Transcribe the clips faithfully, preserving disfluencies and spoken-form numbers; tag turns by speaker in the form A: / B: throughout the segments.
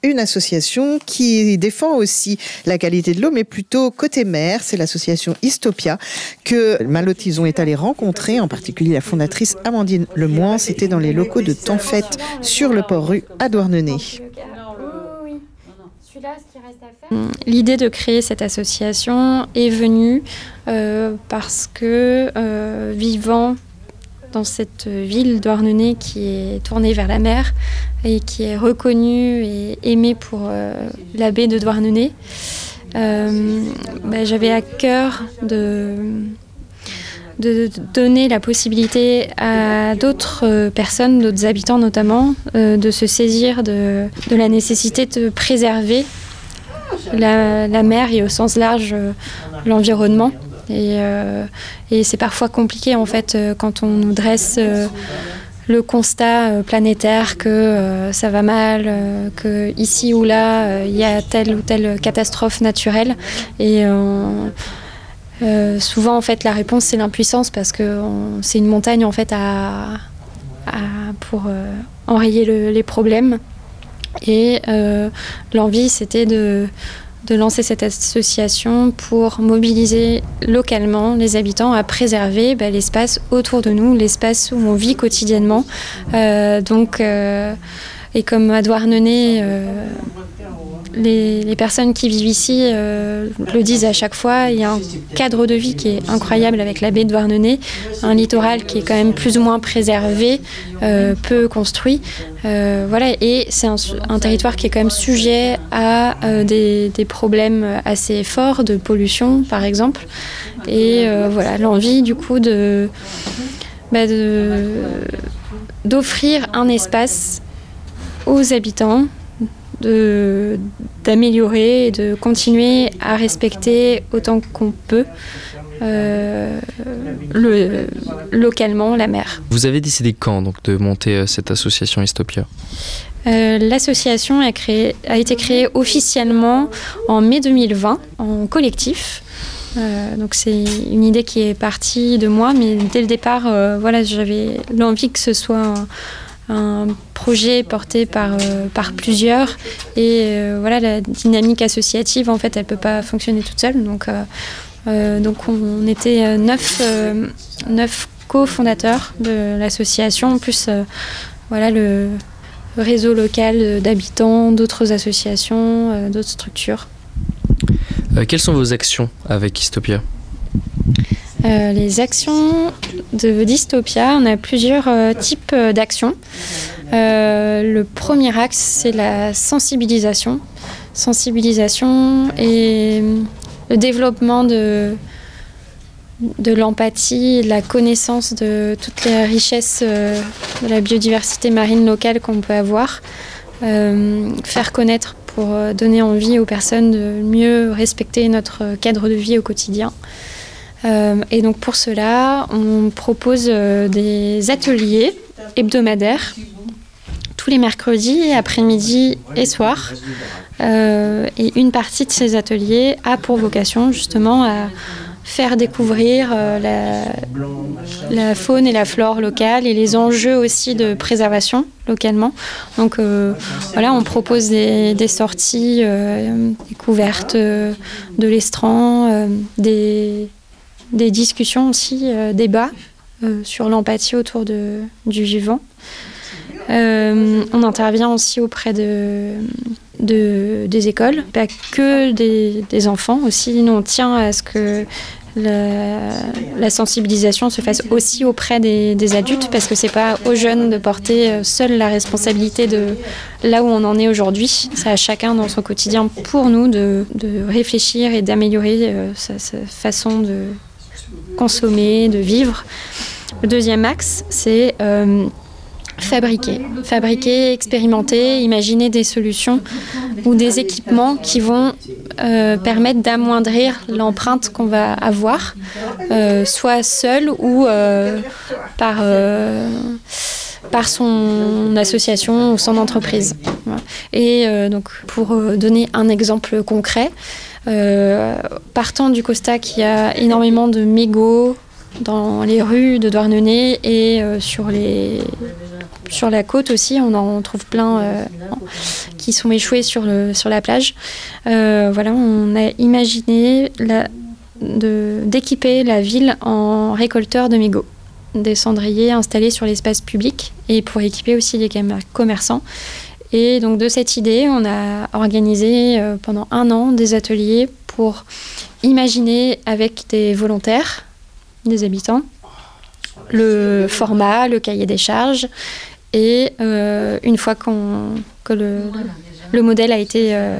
A: Une association qui défend aussi la qualité de l'eau, mais plutôt côté mer. C'est l'association Istopia que Malotison est allé rencontrer, en particulier la fondatrice Amandine Lemoine. C'était dans les locaux de Tempête sur le port-rue à Douarnenez.
B: L'idée de créer cette association est venue euh, parce que euh, vivant dans cette ville Douarnenez qui est tournée vers la mer et qui est reconnue et aimée pour euh, la baie de Douarnenez, euh, bah, j'avais à cœur de, de donner la possibilité à d'autres personnes, d'autres habitants notamment, euh, de se saisir de, de la nécessité de préserver la, la mer et au sens large euh, l'environnement. Et, euh, et c'est parfois compliqué en fait euh, quand on nous dresse euh, le constat euh, planétaire que euh, ça va mal, euh, que ici ou là il euh, y a telle ou telle catastrophe naturelle. Et euh, euh, souvent en fait la réponse c'est l'impuissance parce que on, c'est une montagne en fait à, à pour euh, enrayer le, les problèmes. Et euh, l'envie c'était de de lancer cette association pour mobiliser localement les habitants à préserver bah, l'espace autour de nous, l'espace où on vit quotidiennement. Euh, donc, euh, et comme à Douarnenez, euh, les, les personnes qui vivent ici euh, le disent à chaque fois, il y a un cadre de vie qui est incroyable avec la baie de Douarnenez, un littoral qui est quand même plus ou moins préservé, euh, peu construit. Euh, voilà, et c'est un, un territoire qui est quand même sujet à euh, des, des problèmes assez forts de pollution, par exemple. Et euh, voilà, l'envie du coup de, bah, de, d'offrir un espace aux habitants, de, d'améliorer et de continuer à respecter autant qu'on peut euh, le, localement la mer.
C: Vous avez décidé quand donc, de monter euh, cette association Istopia ?
B: Euh, l'association a, créé, a été créée officiellement en mai deux mille vingt en collectif. Euh, donc c'est une idée qui est partie de moi, mais dès le départ, euh, voilà, j'avais l'envie que ce soit un, un projet porté par, euh, par plusieurs. Et euh, voilà, la dynamique associative, en fait, elle ne peut pas fonctionner toute seule. Donc, euh, euh, donc on était neuf, euh, neuf cofondateurs de l'association, plus euh, voilà, le réseau local d'habitants, d'autres associations, euh, d'autres structures.
C: Euh, quelles sont vos actions avec Istopia ?
B: Euh, les actions de d'Istopia, on a plusieurs euh, types d'actions. Euh, le premier axe, c'est la sensibilisation. Sensibilisation et le développement de, de l'empathie, de la connaissance de toutes les richesses euh, de la biodiversité marine locale qu'on peut avoir. Euh, faire connaître pour donner envie aux personnes de mieux respecter notre cadre de vie au quotidien. Euh, et donc pour cela, on propose euh, des ateliers hebdomadaires tous les mercredis, après-midi et soir. Euh, et une partie de ces ateliers a pour vocation justement à faire découvrir euh, la, la faune et la flore locale et les enjeux aussi de préservation localement. Donc euh, voilà, on propose des, des sorties euh, découvertes euh, de l'estran, euh, des des discussions aussi, euh, débats euh, sur l'empathie autour de, du vivant. Euh, on intervient aussi auprès de, de, des écoles, pas que des, des enfants aussi. Nous, on tient à ce que la, la sensibilisation se fasse aussi auprès des, des adultes, parce que c'est pas aux jeunes de porter seule la responsabilité de là où on en est aujourd'hui. C'est à chacun dans son quotidien, pour nous, de, de réfléchir et d'améliorer euh, sa, sa façon de consommer, de vivre. Le deuxième axe, c'est euh, fabriquer. Fabriquer, expérimenter, imaginer des solutions ou des équipements qui vont euh, permettre d'amoindrir l'empreinte qu'on va avoir, euh, soit seul ou euh, par, euh, par son association ou son entreprise. Voilà. Et euh, donc, pour donner un exemple concret, Euh, partant du constat qu'il y a énormément de mégots dans les rues de Douarnenez et euh, sur les, sur la côte aussi, on en trouve plein euh, qui sont échoués sur, le, sur la plage. Euh, voilà, on a imaginé la, de, d'équiper la ville en récolteurs de mégots, des cendriers installés sur l'espace public et pour équiper aussi les commerçants. Et donc de cette idée, on a organisé euh, pendant un an des ateliers pour imaginer avec des volontaires, des habitants, le format, le cahier des charges. Et euh, une fois qu'on, que le, le modèle a été euh,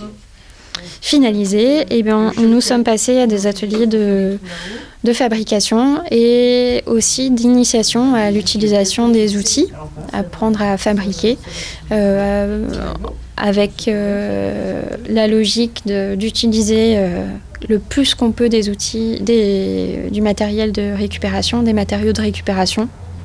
B: finalisé, eh bien, nous sommes passés à des ateliers de, de fabrication et aussi d'initiation à l'utilisation des outils, apprendre à fabriquer euh, avec euh, la logique de, d'utiliser euh, le plus qu'on peut des outils, des, du matériel de récupération, des matériaux de récupération.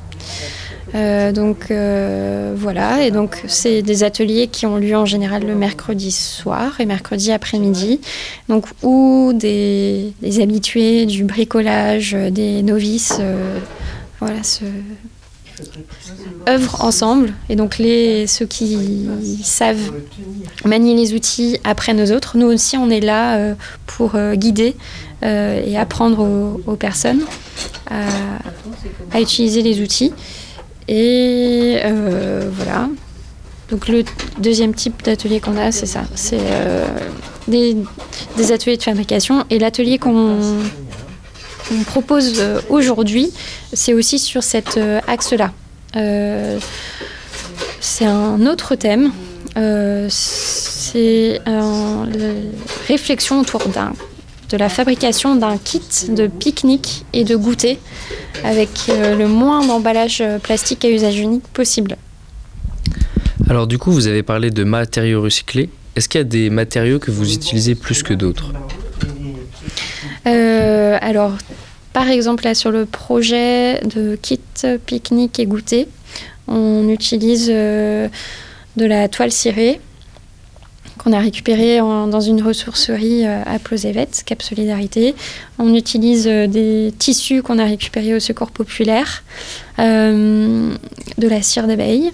B: Euh, donc euh, voilà, et donc c'est des ateliers qui ont lieu en général le mercredi soir et mercredi après-midi, donc où des, des habitués du bricolage, des novices, euh, voilà, se œuvrent ensemble, et donc les, ceux qui savent manier les outils apprennent aux autres. Nous aussi on est là euh, pour euh, guider euh, et apprendre aux, aux personnes à, à utiliser les outils. Et euh, voilà. Donc le deuxième type d'atelier qu'on a, c'est ça. C'est euh, des, des ateliers de fabrication. Et l'atelier qu'on, qu'on propose aujourd'hui, c'est aussi sur cet euh, axe-là. Euh, c'est un autre thème. Euh, c'est une réflexion autour d'un, de la fabrication d'un kit de pique-nique et de goûter avec euh, le moins d'emballage plastique à usage unique possible.
C: Alors du coup, vous avez parlé de matériaux recyclés. Est-ce qu'il y a des matériaux que vous utilisez plus que d'autres ?
B: euh, Alors, par exemple, là, sur le projet de kit pique-nique et goûter, on utilise euh, de la toile cirée qu'on a récupérée en, dans une ressourcerie euh, à Plozévet, Cap Solidarité. On utilise euh, des tissus qu'on a récupérés au Secours Populaire, euh, de la cire d'abeille.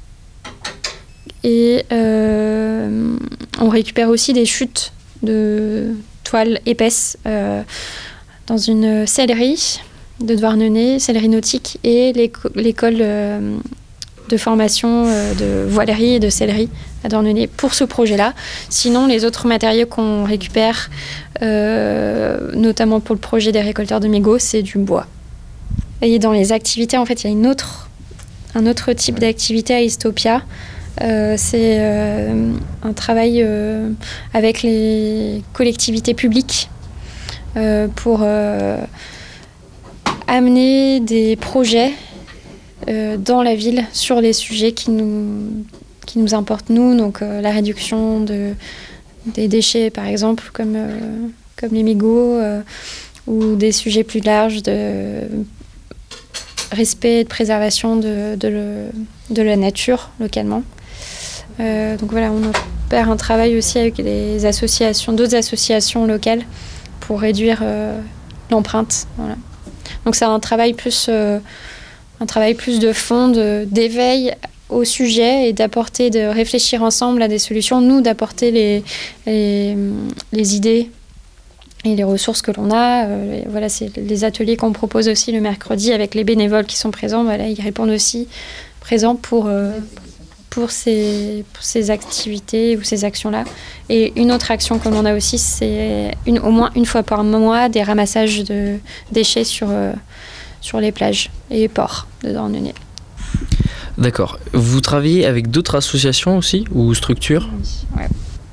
B: Et euh, on récupère aussi des chutes de toile épaisse euh, dans une sellerie de Douarnenez, sellerie nautique, et l'éco- l'école euh, de formation euh, de voilerie et de sellerie à Douarnenez pour ce projet-là. Sinon, les autres matériaux qu'on récupère, euh, notamment pour le projet des récolteurs de mégots, c'est du bois. Et dans les activités, en fait, il y a une autre, un autre type d'activité à Istopia. Euh, c'est euh, un travail euh, avec les collectivités publiques euh, pour euh, amener des projets euh, dans la ville sur les sujets qui nous, qui nous importent nous, donc euh, la réduction de, des déchets par exemple, comme, euh, comme les mégots, euh, ou des sujets plus larges de respect et de préservation de, de, le, de la nature localement. Euh, donc voilà, on opère un travail aussi avec les associations, d'autres associations locales pour réduire euh, l'empreinte. Voilà. Donc c'est un travail plus, euh, un travail plus de fond, de, d'éveil au sujet et d'apporter, de réfléchir ensemble à des solutions. Nous, d'apporter les, les, les idées et les ressources que l'on a. Euh, voilà, c'est les ateliers qu'on propose aussi le mercredi avec les bénévoles qui sont présents. Voilà, ils répondent aussi présents pour euh, pour ces, pour ces activités ou ces actions-là. Et une autre action que l'on a aussi, c'est une, au moins une fois par mois des ramassages de déchets sur, euh, sur les plages et ports de Douarnenez.
C: D'accord. Vous travaillez avec d'autres associations aussi ou structures ?
B: Ouais.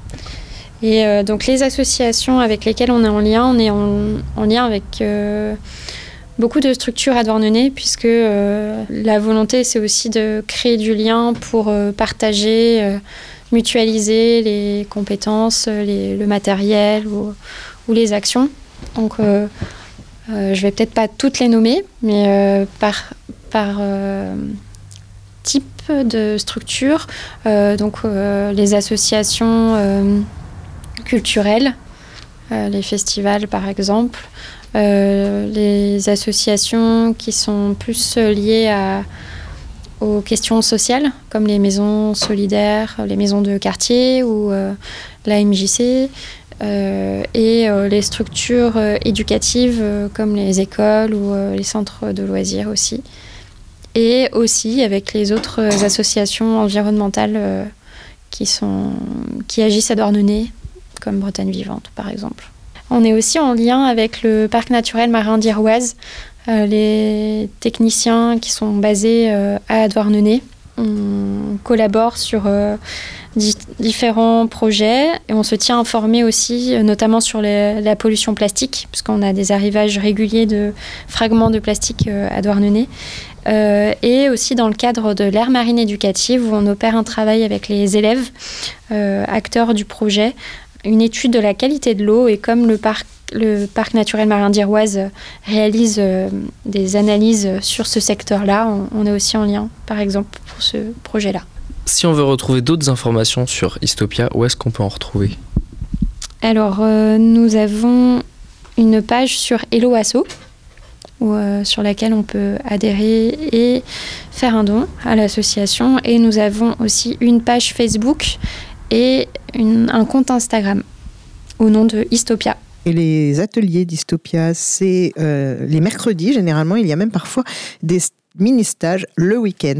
B: Et euh, donc les associations avec lesquelles on est en lien, on est en, en lien avec euh, beaucoup de structures à Douarnenez, puisque euh, la volonté, c'est aussi de créer du lien pour euh, partager, euh, mutualiser les compétences, les, le matériel ou, ou les actions. Donc, euh, euh, je vais peut-être pas toutes les nommer, mais euh, par, par euh, type de structure, euh, donc euh, les associations euh, culturelles, euh, les festivals par exemple, Euh, les associations qui sont plus liées à, aux questions sociales, comme les maisons solidaires, les maisons de quartier ou euh, la M J C, euh, et euh, les structures euh, éducatives euh, comme les écoles ou euh, les centres de loisirs aussi. Et aussi avec les autres associations environnementales euh, qui, sont, qui agissent à Douarnenez, comme Bretagne Vivante par exemple. On est aussi en lien avec le parc naturel marin d'Iroise, euh, les techniciens qui sont basés euh, à Douarnenez. On collabore sur euh, di- différents projets et on se tient informé aussi, notamment sur les, la pollution plastique, puisqu'on a des arrivages réguliers de fragments de plastique euh, à Douarnenez. Euh, et aussi dans le cadre de l'aire marine éducative où on opère un travail avec les élèves, euh, acteurs du projet, une étude de la qualité de l'eau et comme le parc, le parc naturel marin d'Iroise réalise euh, des analyses sur ce secteur-là, on, on est aussi en lien par exemple pour ce projet-là.
C: Si on veut retrouver d'autres informations sur Istopia, où est-ce qu'on peut en retrouver ?
B: Alors euh, nous avons une page sur Hello Asso, Ou, euh, sur laquelle on peut adhérer et faire un don à l'association. Et nous avons aussi une page Facebook et une, un compte Instagram au nom de Istopia.
A: Et les ateliers d'Istopia, c'est euh, les mercredis, généralement. Il y a même parfois des mini-stages le week-end.